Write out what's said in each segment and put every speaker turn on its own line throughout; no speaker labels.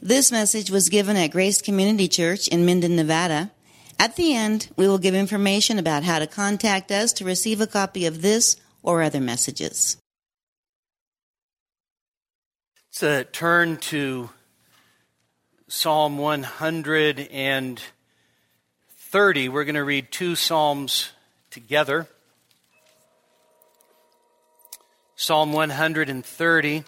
This message was given at Grace Community Church in Minden, Nevada. At the end, we will give information about how to contact us to receive a copy of this or other messages.
Let's turn to Psalm 130. We're going to read two Psalms together. Psalm 130,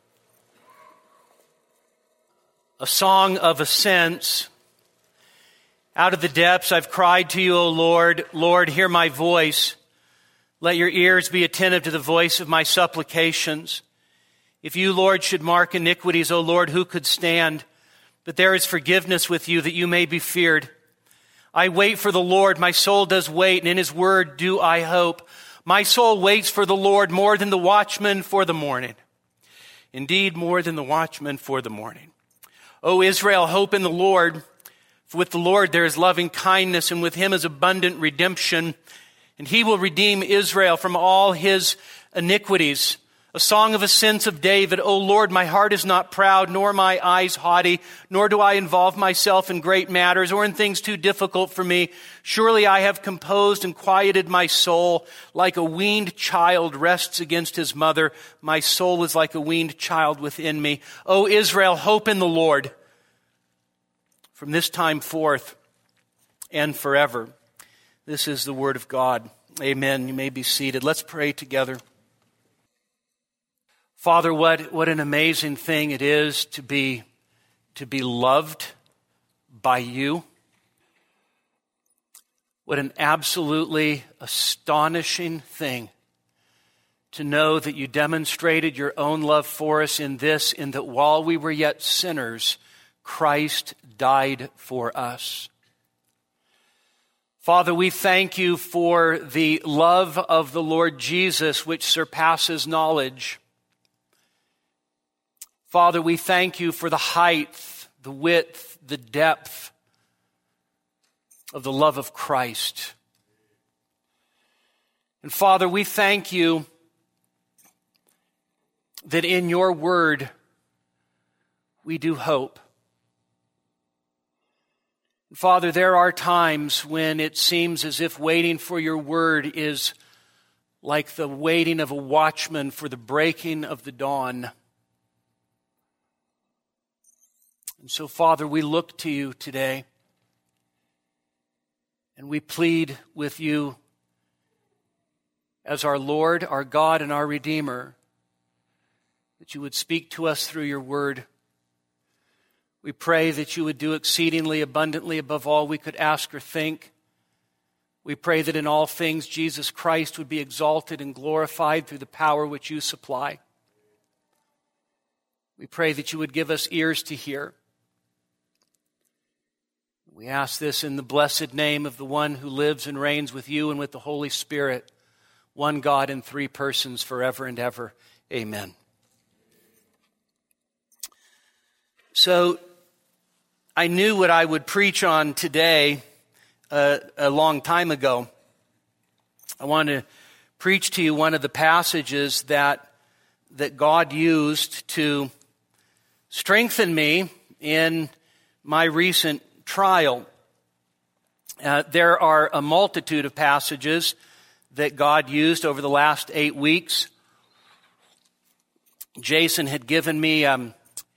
a song of ascents. Out of the depths I've cried to you, O Lord. Lord, hear my voice. Let your ears be attentive to the voice of my supplications. If you, Lord, should mark iniquities, O Lord, who could stand? But there is forgiveness with you, that you may be feared. I wait for the Lord, my soul does wait, and in his word do I hope. My soul waits for the Lord more than the watchman for the morning. Indeed, more than the watchman for the morning. O Israel, hope in the Lord. For with the Lord there is loving kindness, and with him is abundant redemption. And he will redeem Israel from all his iniquities. A song of ascents of David. O Lord, my heart is not proud, nor my eyes haughty, nor do I involve myself in great matters or in things too difficult for me. Surely I have composed and quieted my soul. Like a weaned child rests against his mother. My soul is like a weaned child within me. O Israel, hope in the Lord from this time forth and forever. This is the word of God. Amen. You may be seated. Let's pray together. Father, what an amazing thing it is to be loved by you. What an absolutely astonishing thing to know that you demonstrated your own love for us in that while we were yet sinners, Christ died for us. Father, we thank you for the love of the Lord Jesus, which surpasses knowledge. Father, we thank you for the height, the width, the depth of the love of Christ. And Father, we thank you that in your word we do hope. Father, there are times when it seems as if waiting for your word is like the waiting of a watchman for the breaking of the dawn. And so, Father, we look to you today, and we plead with you as our Lord, our God, and our Redeemer, that you would speak to us through your word. We pray that you would do exceedingly abundantly above all we could ask or think. We pray that in all things Jesus Christ would be exalted and glorified through the power which you supply. We pray that you would give us ears to hear. We ask this in the blessed name of the one who lives and reigns with you and with the Holy Spirit, one God in three persons forever and ever. Amen. So, I knew what I would preach on today a long time ago. I want to preach to you one of the passages that God used to strengthen me in my recent trial. There are a multitude of passages that God used over the last 8 weeks. Jason had given me an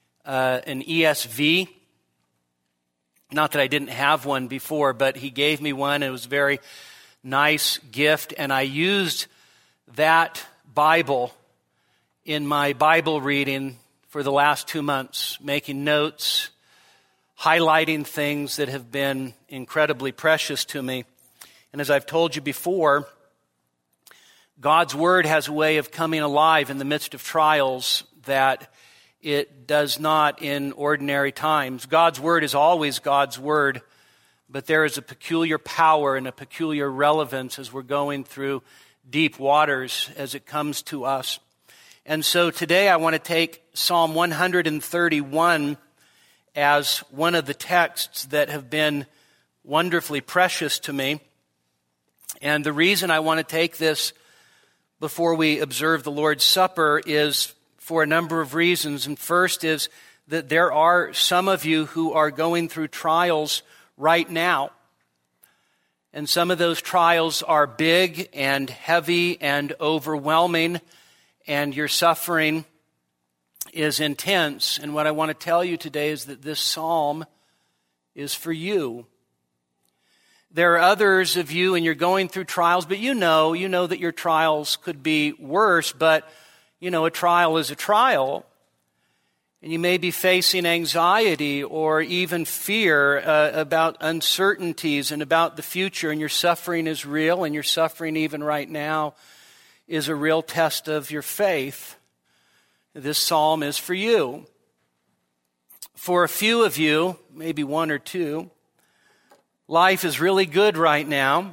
ESV. Not that I didn't have one before, but he gave me one. It was a very nice gift, and I used that Bible in my Bible reading for the last 2 months, making notes, highlighting things that have been incredibly precious to me. And as I've told you before, God's Word has a way of coming alive in the midst of trials that it does not in ordinary times. God's Word is always God's Word, but there is a peculiar power and a peculiar relevance as we're going through deep waters as it comes to us. And so today I want to take Psalm 131 as one of the texts that have been wonderfully precious to me. And the reason I want to take this before we observe the Lord's Supper is for a number of reasons. And first is that there are some of you who are going through trials right now. And some of those trials are big and heavy and overwhelming, and your suffering is intense. And what I want to tell you today is that this psalm is for you. There are others of you, and you're going through trials, but you know that your trials could be worse, but a trial is a trial. And you may be facing anxiety or even fear about uncertainties and about the future, and your suffering is real, and your suffering even right now is a real test of your faith. This psalm is for you. For a few of you, maybe one or two, life is really good right now.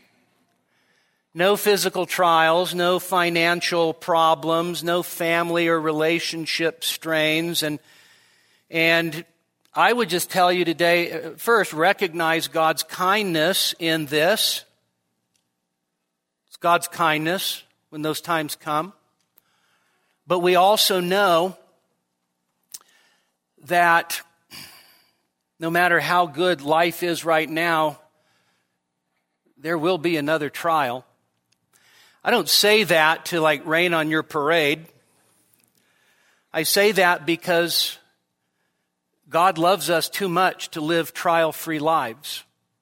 No physical trials, no financial problems, no family or relationship strains. And I would just tell you today, first, recognize God's kindness in this. It's God's kindness when those times come. But we also know that no matter how good life is right now, there will be another trial. I don't say that to rain on your parade. I say that because God loves us too much to live trial-free lives.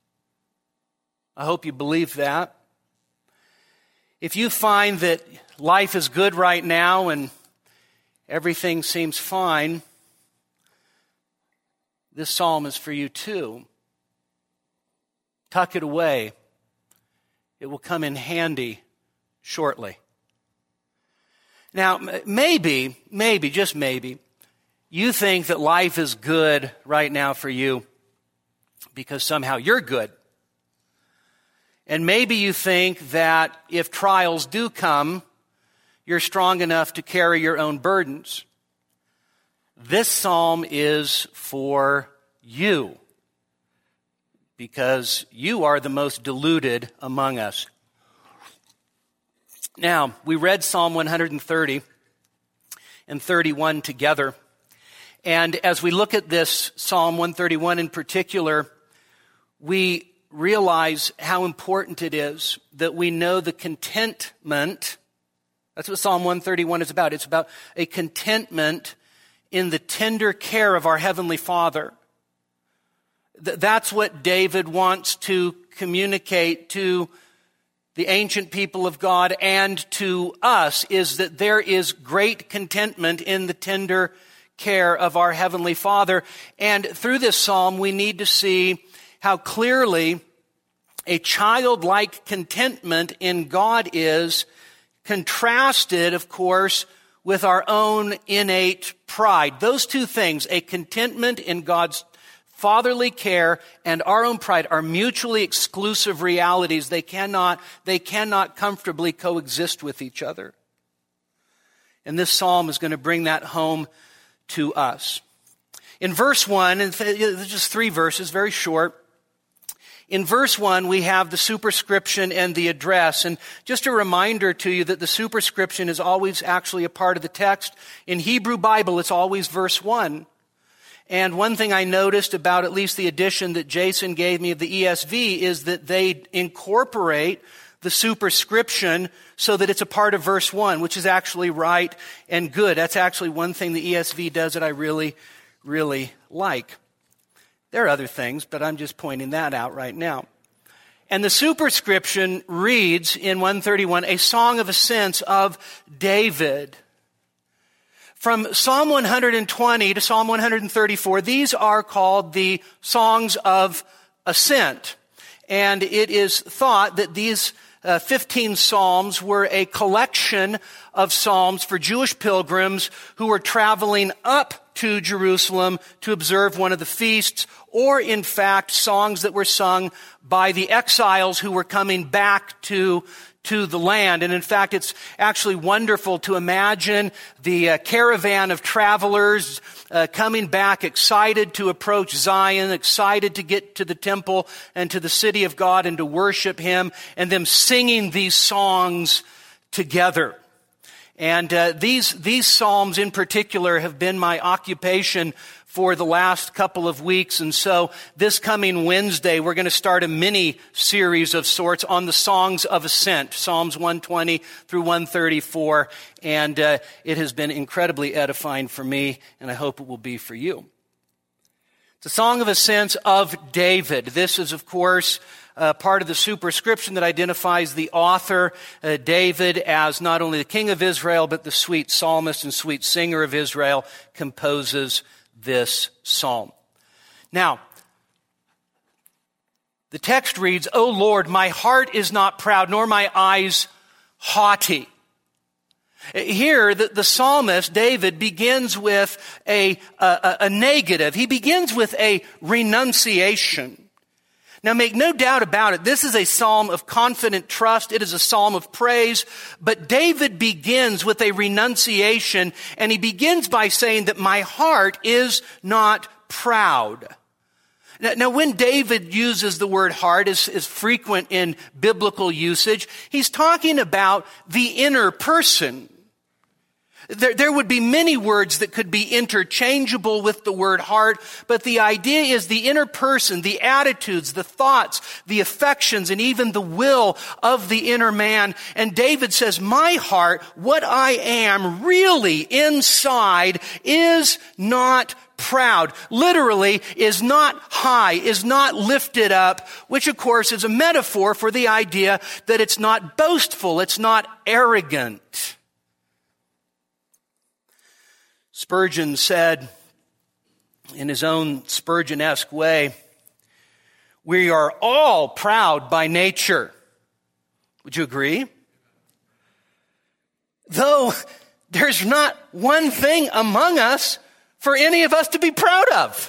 I hope you believe that. If you find that life is good right now and everything seems fine, this psalm is for you too. Tuck it away. It will come in handy shortly. Now, maybe, just maybe, you think that life is good right now for you because somehow you're good. And maybe you think that if trials do come, you're strong enough to carry your own burdens. This psalm is for you because you are the most deluded among us. Now, we read Psalm 130 and 31 together. And as we look at this Psalm 131 in particular, we realize how important it is that we know the contentment. That's what Psalm 131 is about. It's about a contentment in the tender care of our Heavenly Father. That's what David wants to communicate to the ancient people of God and to us, is that there is great contentment in the tender care of our Heavenly Father. And through this psalm, we need to see how clearly a childlike contentment in God is contrasted, of course, with our own innate pride. Those two things, a contentment in God's fatherly care and our own pride, are mutually exclusive realities. They cannot comfortably coexist with each other. And this psalm is going to bring that home to us. In verse 1, and there's just 3 verses, very short. In verse 1, we have the superscription and the address. And just a reminder to you that the superscription is always actually a part of the text. In Hebrew Bible, it's always verse 1. And one thing I noticed about at least the edition that Jason gave me of the ESV is that they incorporate the superscription so that it's a part of verse 1, which is actually right and good. That's actually one thing the ESV does that I really, really like. There are other things, but I'm just pointing that out right now. And the superscription reads in 131, a song of ascents of David. From Psalm 120 to Psalm 134, these are called the songs of ascent. And it is thought that these 15 psalms were a collection of psalms for Jewish pilgrims who were traveling up to Jerusalem to observe one of the feasts, or in fact, songs that were sung by the exiles who were coming back to the land. And in fact, it's actually wonderful to imagine the caravan of travelers coming back, excited to approach Zion, excited to get to the temple and to the city of God and to worship Him, and them singing these songs together. And these psalms in particular have been my occupation for the last couple of weeks. And so this coming Wednesday, we're going to start a mini series of sorts on the songs of ascent, Psalms 120 through 134. And it has been incredibly edifying for me, and I hope it will be for you. It's a song of ascent of David. This is, of course, part of the superscription that identifies the author, David, as not only the king of Israel, but the sweet psalmist and sweet singer of Israel, composes this psalm. Now, the text reads, "O Lord, my heart is not proud, nor my eyes haughty." Here, the psalmist, David, begins with a negative. He begins with a renunciation. Now, make no doubt about it, this is a psalm of confident trust. It is a psalm of praise. But David begins with a renunciation, and he begins by saying that my heart is not proud. Now, when David uses the word heart, is frequent in biblical usage, he's talking about the inner person. There would be many words that could be interchangeable with the word heart, but the idea is the inner person, the attitudes, the thoughts, the affections, and even the will of the inner man. And David says, my heart, what I am really inside, is not proud. Literally, is not high, is not lifted up, which of course is a metaphor for the idea that it's not boastful, it's not arrogant. Spurgeon said, in his own Spurgeon-esque way, we are all proud by nature. Would you agree? Though there's not one thing among us for any of us to be proud of.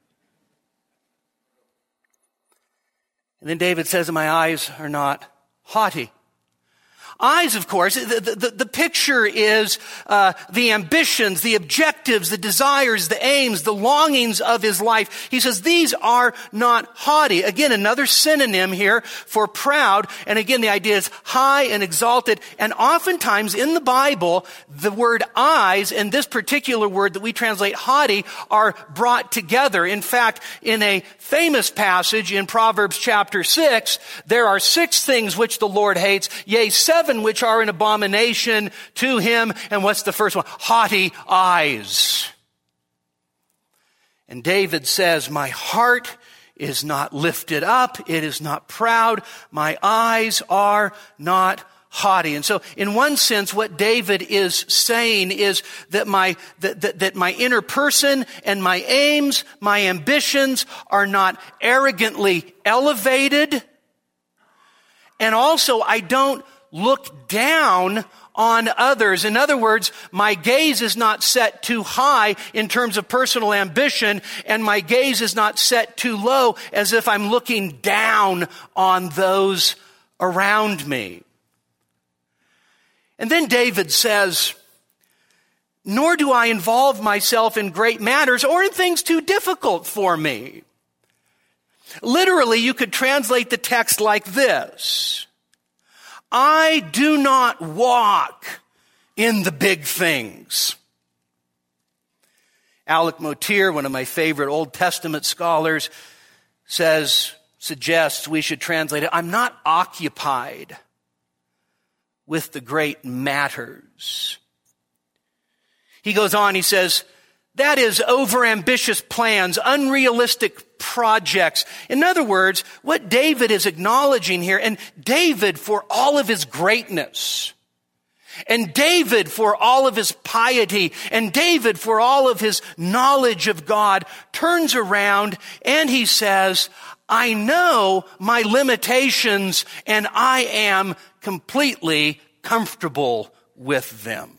And then David says, my eyes are not haughty. Eyes, of course, the picture is the ambitions, the objectives, the desires, the aims, the longings of his life. He says these are not haughty. Again, another synonym here for proud. And again, the idea is high and exalted. And oftentimes in the Bible, the word eyes and this particular word that we translate haughty are brought together. In fact, in a famous passage in Proverbs chapter 6, there are 6 things which the Lord hates, yea, 7 which are an abomination to him. And what's the first one? Haughty eyes. And David says, my heart is not lifted up. It is not proud. My eyes are not haughty. And so in one sense, what David is saying is that my inner person and my aims, my ambitions are not arrogantly elevated. And also I don't look down on others. In other words, my gaze is not set too high in terms of personal ambition, and my gaze is not set too low as if I'm looking down on those around me. And then David says, nor do I involve myself in great matters or in things too difficult for me. Literally, you could translate the text like this. I do not walk in the big things. Alec Motyer, one of my favorite Old Testament scholars, suggests we should translate it, I'm not occupied with the great matters. He goes on, he says, that is overambitious plans, unrealistic projects. In other words, what David is acknowledging here, and David for all of his greatness, and David for all of his piety, and David for all of his knowledge of God, turns around and he says, I know my limitations and I am completely comfortable with them.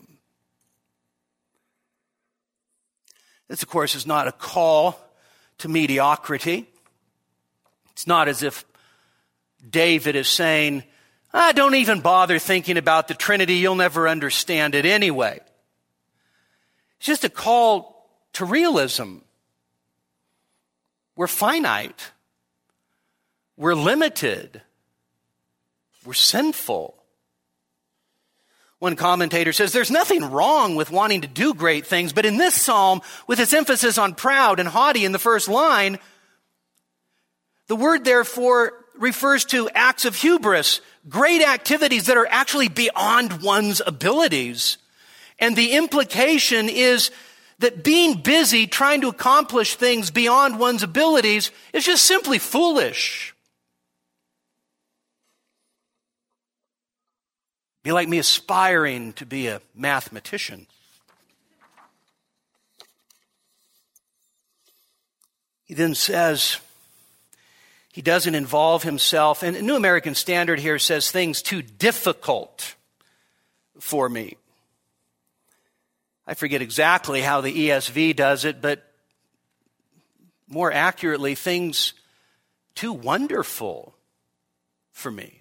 This, of course, is not a call to mediocrity. It's not as if David is saying, don't even bother thinking about the Trinity. You'll never understand it anyway. It's just a call to realism. We're finite. We're limited. We're sinful. One commentator says, there's nothing wrong with wanting to do great things, but in this psalm, with its emphasis on proud and haughty in the first line, the word therefore refers to acts of hubris, great activities that are actually beyond one's abilities. And the implication is that being busy trying to accomplish things beyond one's abilities is just simply foolish. Be like me aspiring to be a mathematician. He then says he doesn't involve himself, and New American Standard here says things too difficult for me. I forget exactly how the ESV does it, but more accurately, things too wonderful for me.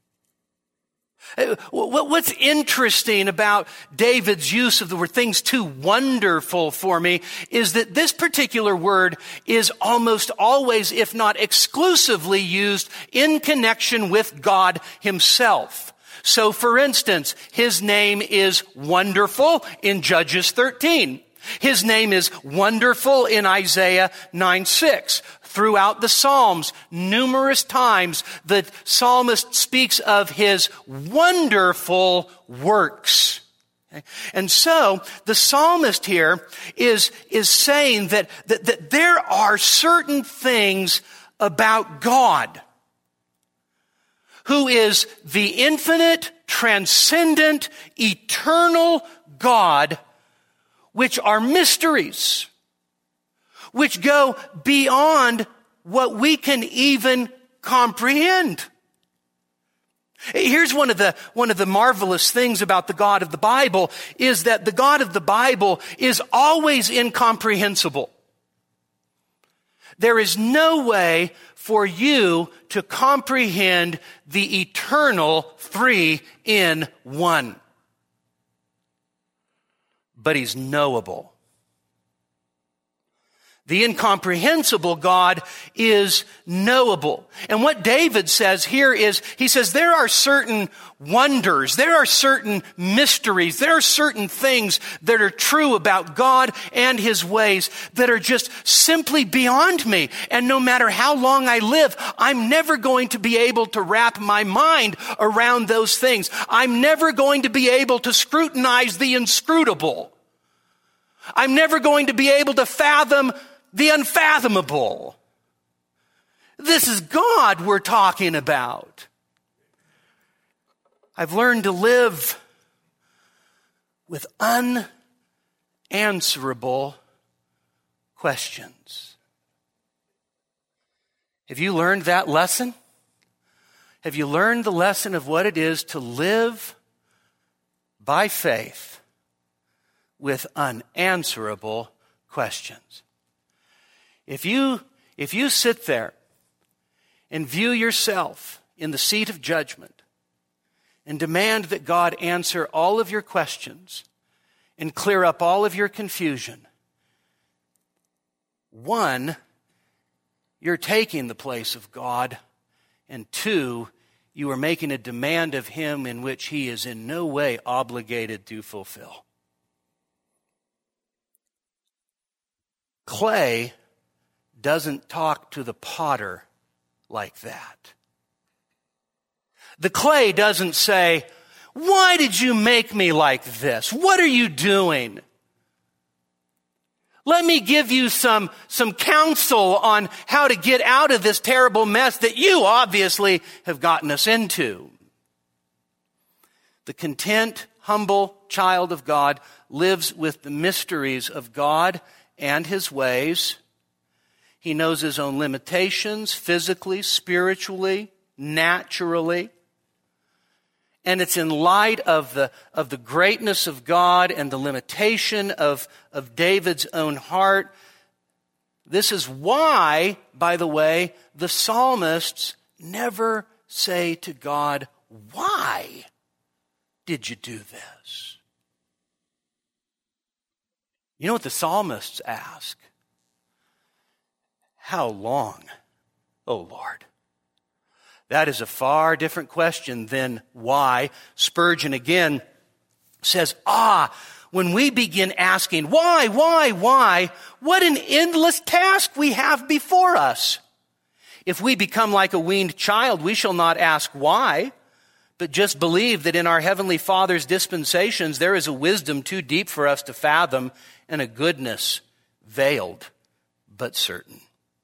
What's interesting about David's use of the word things too wonderful for me is that this particular word is almost always, if not exclusively, used in connection with God himself. So, for instance, his name is Wonderful in Judges 13. His name is Wonderful in Isaiah 9:6. Throughout the Psalms, numerous times, the psalmist speaks of his wonderful works. Okay? And so, the psalmist here is saying that there are certain things about God, who is the infinite, transcendent, eternal God, which are mysteries, which go beyond what we can even comprehend. Here's one of the marvelous things about the God of the Bible is that the God of the Bible is always incomprehensible. There is no way for you to comprehend the eternal three in one. But he's knowable. The incomprehensible God is knowable. And what David says here is, he says there are certain wonders, there are certain mysteries, there are certain things that are true about God and his ways that are just simply beyond me. And no matter how long I live, I'm never going to be able to wrap my mind around those things. I'm never going to be able to scrutinize the inscrutable. I'm never going to be able to fathom the unfathomable. This is God we're talking about. I've learned to live with unanswerable questions. Have you learned that lesson? Have you learned the lesson of what it is to live by faith with unanswerable questions? If you sit there and view yourself in the seat of judgment and demand that God answer all of your questions and clear up all of your confusion, one, you're taking the place of God, and two, you are making a demand of him in which he is in no way obligated to fulfill. Clay doesn't talk to the potter like that. The clay doesn't say, "Why did you make me like this? What are you doing? Let me give you some counsel on how to get out of this terrible mess that you obviously have gotten us into." The content, humble child of God lives with the mysteries of God and his ways. He knows his own limitations, physically, spiritually, naturally. And it's in light of the greatness of God and the limitation of David's own heart. This is why, by the way, the psalmists never say to God, "Why did you do this?" You know what the psalmists ask? "How long, O Lord?" That is a far different question than why. Spurgeon again says, when we begin asking, why, what an endless task we have before us. If we become like a weaned child, we shall not ask why, but just believe that in our Heavenly Father's dispensations there is a wisdom too deep for us to fathom and a goodness veiled but certain.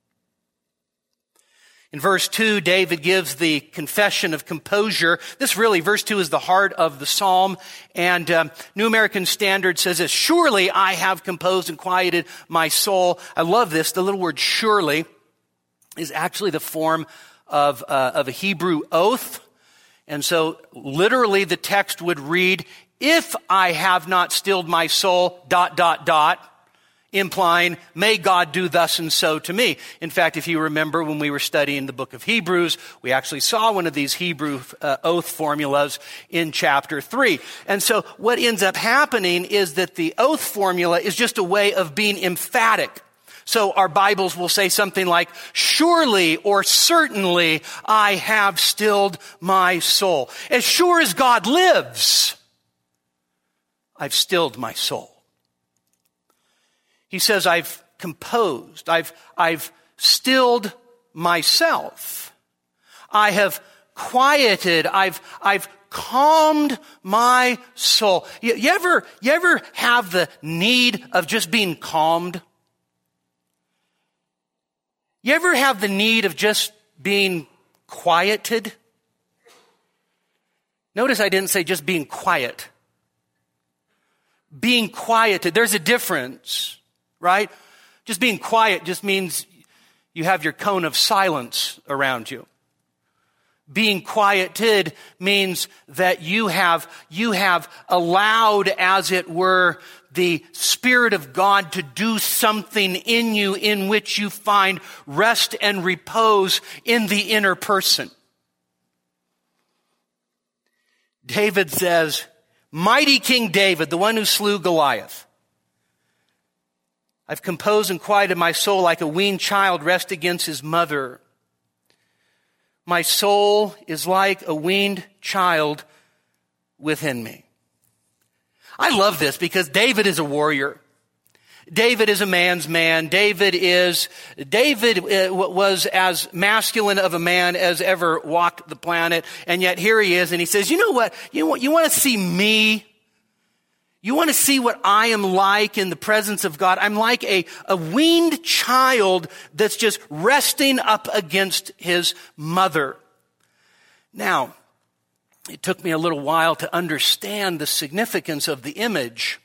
In verse 2, David gives the confession of composure. Verse 2 is the heart of the psalm. And New American Standard says this, surely I have composed and quieted my soul. I love this. The little word surely is actually the form of a Hebrew oath. And so literally the text would read, if I have not stilled my soul, ... implying, may God do thus and so to me. In fact, if you remember when we were studying the book of Hebrews, we actually saw one of these Hebrew oath formulas in chapter 3. And so what ends up happening is that the oath formula is just a way of being emphatic. So our Bibles will say something like, surely or certainly I have stilled my soul. As sure as God lives, I've stilled my soul. He says, I've composed, I've stilled myself. I have quieted, I've calmed my soul. You ever have the need of just being calmed? You ever have the need of just being quieted? Notice I didn't say just being quiet. Being quieted, there's a difference. Right? Just being quiet just means you have your cone of silence around you. Being quieted means that you have allowed, as it were, the Spirit of God to do something in you in which you find rest and repose in the inner person. David says, mighty King David, the one who slew Goliath, I've composed and quieted my soul like a weaned child rests against his mother. My soul is like a weaned child within me. I love this because David is a warrior. David is a man's man. David was as masculine of a man as ever walked the planet. And yet here he is and he says, you know what? You want to see me? You want to see what I am like in the presence of God? I'm like a weaned child that's just resting up against his mother. Now, it took me a little while to understand the significance of the image.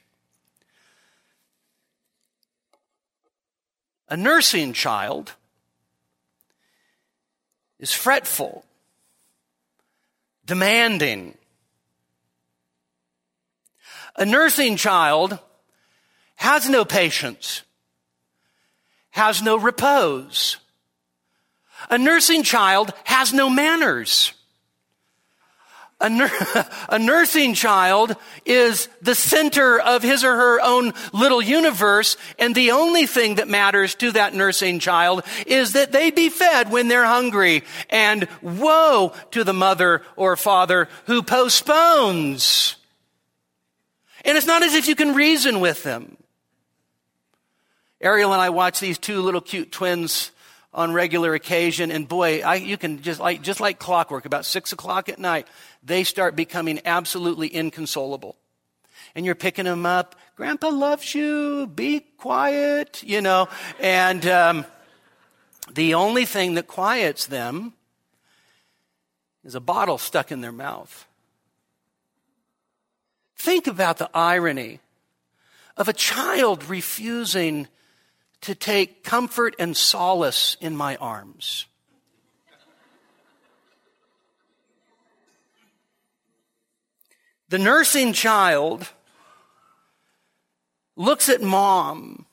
A nursing child is fretful, demanding. A nursing child has no patience, has no repose. A nursing child has no manners. A nursing child is the center of his or her own little universe, and the only thing that matters to that nursing child is that they be fed when they're hungry. And woe to the mother or father who postpones. And it's not as if you can reason with them. Ariel and I watch these two little cute twins on regular occasion, and boy, you can just like clockwork, about 6 o'clock at night, they start becoming absolutely inconsolable. And you're picking them up. Grandpa loves you. Be quiet, And the only thing that quiets them is a bottle stuck in their mouth. Think about the irony of a child refusing to take comfort and solace in my arms. The nursing child looks at mom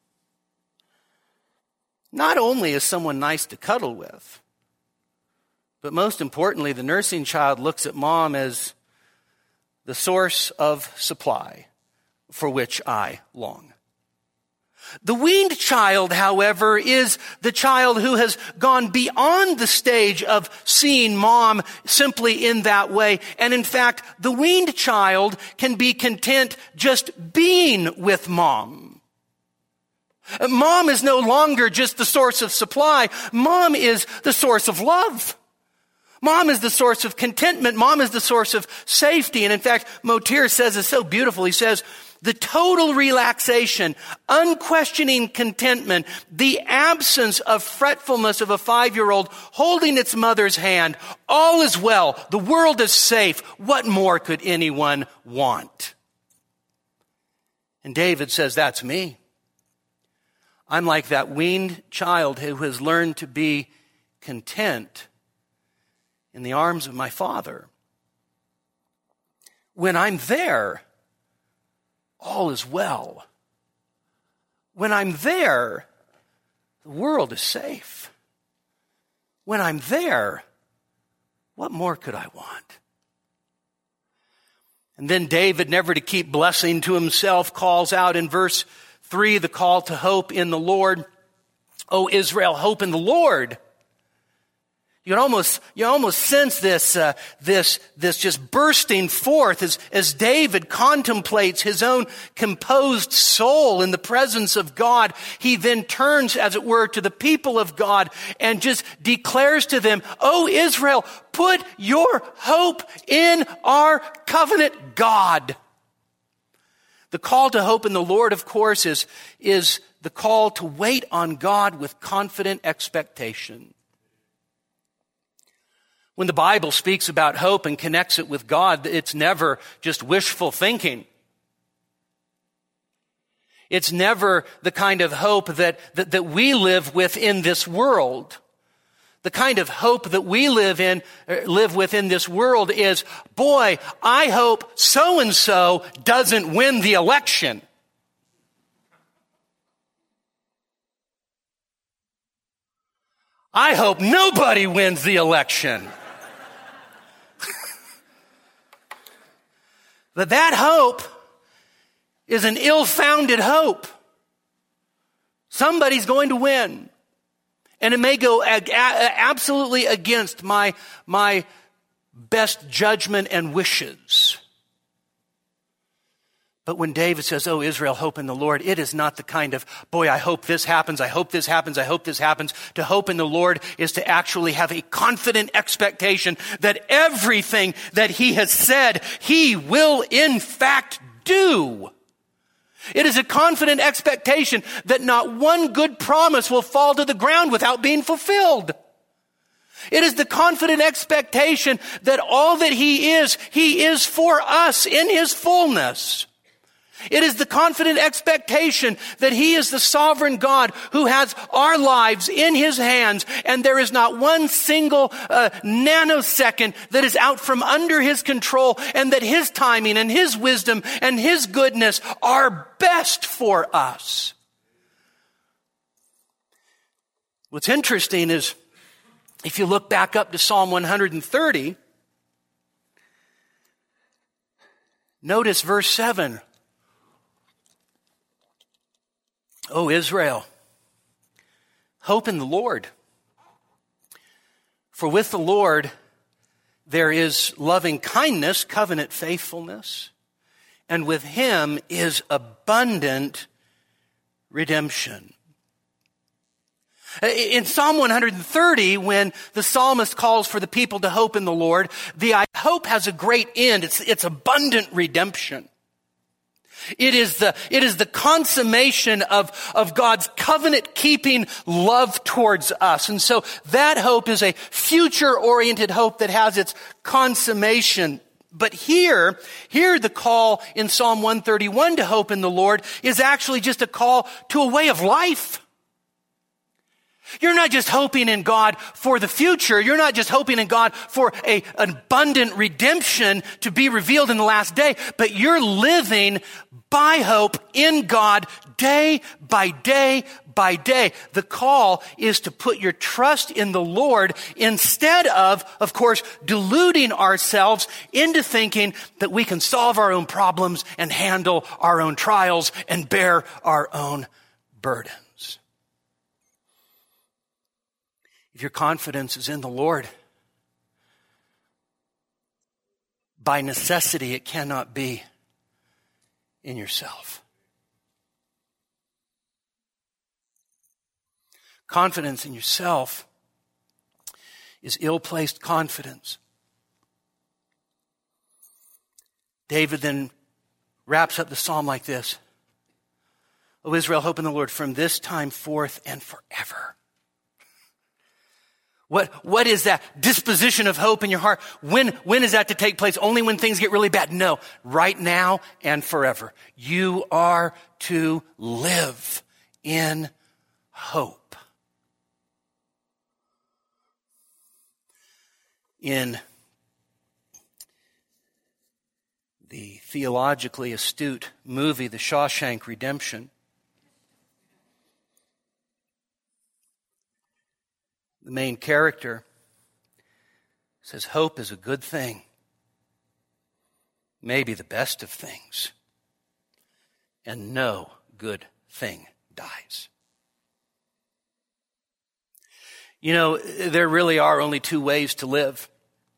not only as someone nice to cuddle with, but most importantly, the nursing child looks at mom as the source of supply for which I long. The weaned child, however, is the child who has gone beyond the stage of seeing mom simply in that way. And in fact, the weaned child can be content just being with mom. Mom is no longer just the source of supply. Mom is the source of love. Mom is the source of contentment. Mom is the source of safety. And in fact, Motir says it's so beautiful. He says, the total relaxation, unquestioning contentment, the absence of fretfulness of a 5-year-old holding its mother's hand, all is well. The world is safe. What more could anyone want? And David says, that's me. I'm like that weaned child who has learned to be content in the arms of my Father. When I'm there, all is well. When I'm there, the world is safe. When I'm there, what more could I want? And then David, never to keep blessing to himself, calls out in verse 3, the call to hope in the Lord. O Israel, hope in the Lord. You almost sense this just bursting forth as David contemplates his own composed soul in the presence of God. He then turns, as it were, to the people of God and just declares to them, O Israel, put your hope in our covenant God. The call to hope in the Lord, of course, is the call to wait on God with confident expectation. When the Bible speaks about hope and connects it with God, it's never just wishful thinking. It's never the kind of hope that we live with in this world. The kind of hope that we live with in this world is, boy, I hope so-and-so doesn't win the election. I hope nobody wins the election. But that hope is an ill-founded hope. Somebody's going to win. And it may go absolutely against my best judgment and wishes. But when David says, "Oh, Israel, hope in the Lord," it is not the kind of, boy, I hope this happens, I hope this happens, I hope this happens. To hope in the Lord is to actually have a confident expectation that everything that he has said, he will in fact do. It is a confident expectation that not one good promise will fall to the ground without being fulfilled. It is the confident expectation that all that he is for us in his fullness. It is the confident expectation that he is the sovereign God who has our lives in his hands, and there is not one single nanosecond that is out from under his control, and that his timing and his wisdom and his goodness are best for us. What's interesting is, if you look back up to Psalm 130, notice verse 7. O Israel, hope in the Lord. For with the Lord there is loving kindness, covenant faithfulness, and with him is abundant redemption. In Psalm 130, when the psalmist calls for the people to hope in the Lord, the hope has a great end. It's abundant redemption. It is the consummation of God's covenant-keeping love towards us. And so that hope is a future-oriented hope that has its consummation. But here the call in Psalm 131 to hope in the Lord is actually just a call to a way of life. You're not just hoping in God for the future. You're not just hoping in God for an abundant redemption to be revealed in the last day, but you're living by hope in God day by day by day. The call is to put your trust in the Lord instead of course, deluding ourselves into thinking that we can solve our own problems and handle our own trials and bear our own burdens. If your confidence is in the Lord, by necessity it cannot be in yourself. Confidence in yourself is ill-placed confidence. David then wraps up the psalm like this. O Israel, hope in the Lord from this time forth and forever. What is that disposition of hope in your heart? When is that to take place? Only when things get really bad? No, right now and forever. You are to live in hope. In the theologically astute movie, The Shawshank Redemption, the main character says, hope is a good thing, maybe the best of things, and no good thing dies. You know, there really are only two ways to live.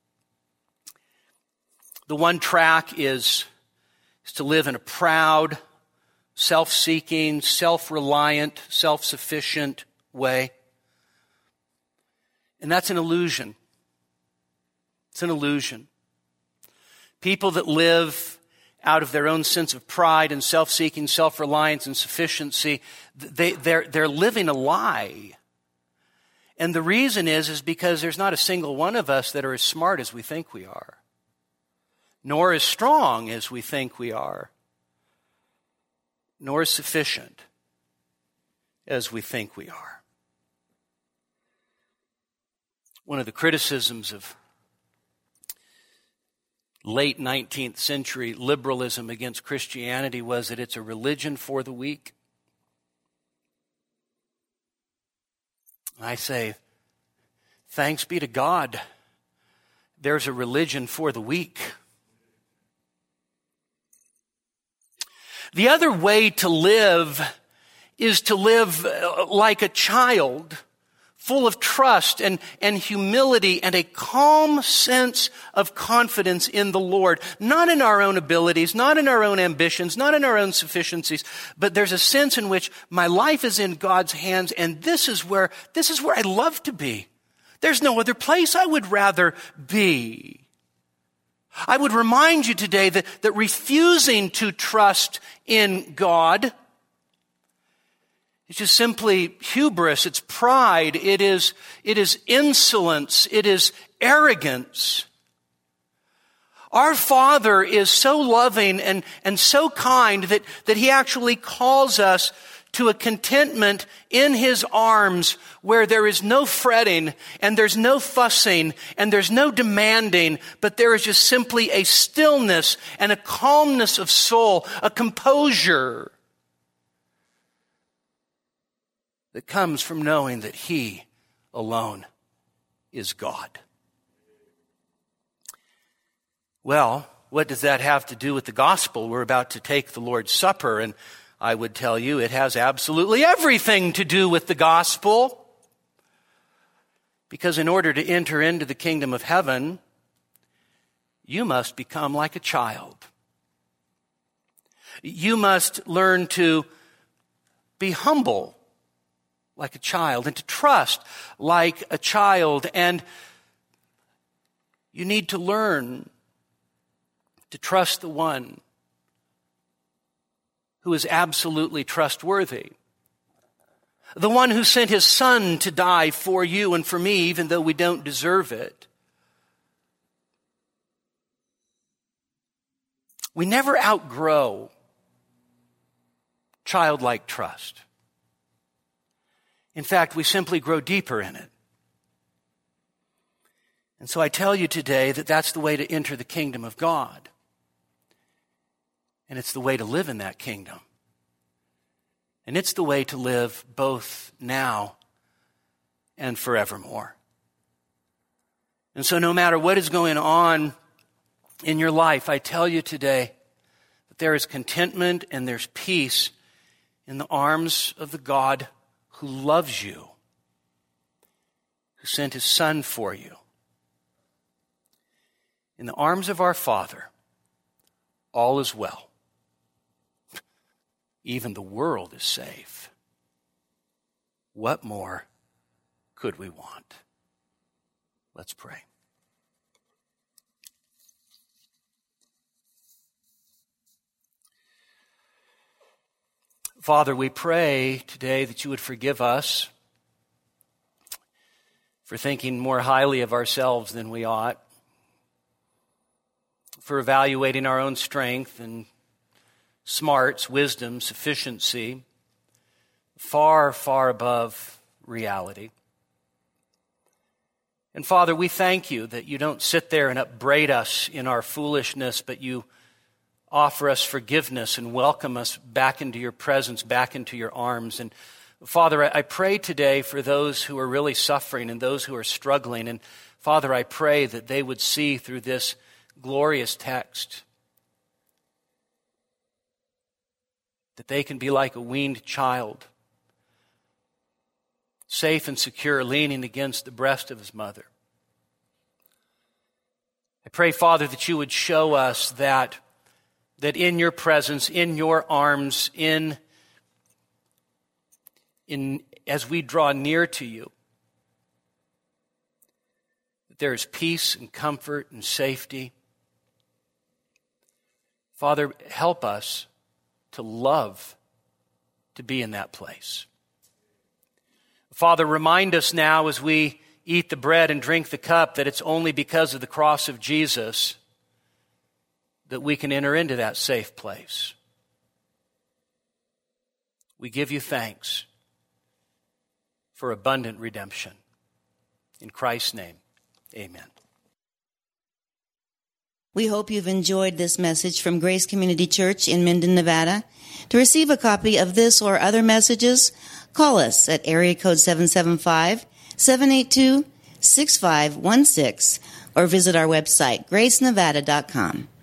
The one track is to live in a proud, self-seeking, self-reliant, self-sufficient way. And that's an illusion. It's an illusion. People that live out of their own sense of pride and self-seeking, self-reliance and sufficiency, they're living a lie. And the reason is because there's not a single one of us that are as smart as we think we are, nor as strong as we think we are, nor as sufficient as we think we are. One of the criticisms of late 19th century liberalism against Christianity was that it's a religion for the weak. I say, thanks be to God, there's a religion for the weak. The other way to live is to live like a child, full of trust and humility and a calm sense of confidence in the Lord. Not in our own abilities, not in our own ambitions, not in our own sufficiencies, but there's a sense in which my life is in God's hands, and this is where I love to be. There's no other place I would rather be. I would remind you today that refusing to trust in God, it's just simply hubris, it's pride, it is insolence, it is arrogance. Our Father is so loving and so kind that He actually calls us to a contentment in His arms where there is no fretting and there's no fussing and there's no demanding, but there is just simply a stillness and a calmness of soul, a composure that comes from knowing that He alone is God. Well, what does that have to do with the gospel? We're about to take the Lord's Supper, and I would tell you it has absolutely everything to do with the gospel. Because in order to enter into the kingdom of heaven, you must become like a child. You must learn to be humble like a child and to trust like a child. And you need to learn to trust the one who is absolutely trustworthy. The one who sent His Son to die for you and for me, even though we don't deserve it. We never outgrow childlike trust. In fact, we simply grow deeper in it. And so I tell you today that that's the way to enter the kingdom of God. And it's the way to live in that kingdom. And it's the way to live both now and forevermore. And so no matter what is going on in your life, I tell you today that there is contentment and there's peace in the arms of the God who loves you, who sent his Son for you. In the arms of our Father, all is well. Even the world is safe. What more could we want? Let's pray. Father, we pray today that you would forgive us for thinking more highly of ourselves than we ought, for evaluating our own strength and smarts, wisdom, sufficiency, far, far above reality. And Father, we thank you that you don't sit there and upbraid us in our foolishness, but you offer us forgiveness and welcome us back into your presence, back into your arms. And Father, I pray today for those who are really suffering and those who are struggling. And Father, I pray that they would see through this glorious text that they can be like a weaned child, safe and secure, leaning against the breast of his mother. I pray, Father, that you would show us that in your presence, in your arms, as we draw near to you, that there is peace and comfort and safety. Father, help us to love to be in that place. Father, remind us now as we eat the bread and drink the cup that it's only because of the cross of Jesus that we can enter into that safe place. We give you thanks for abundant redemption. In Christ's name, amen.
We hope you've enjoyed this message from Grace Community Church in Minden, Nevada. To receive a copy of this or other messages, call us at area code 775-782-6516 or visit our website, gracenevada.com.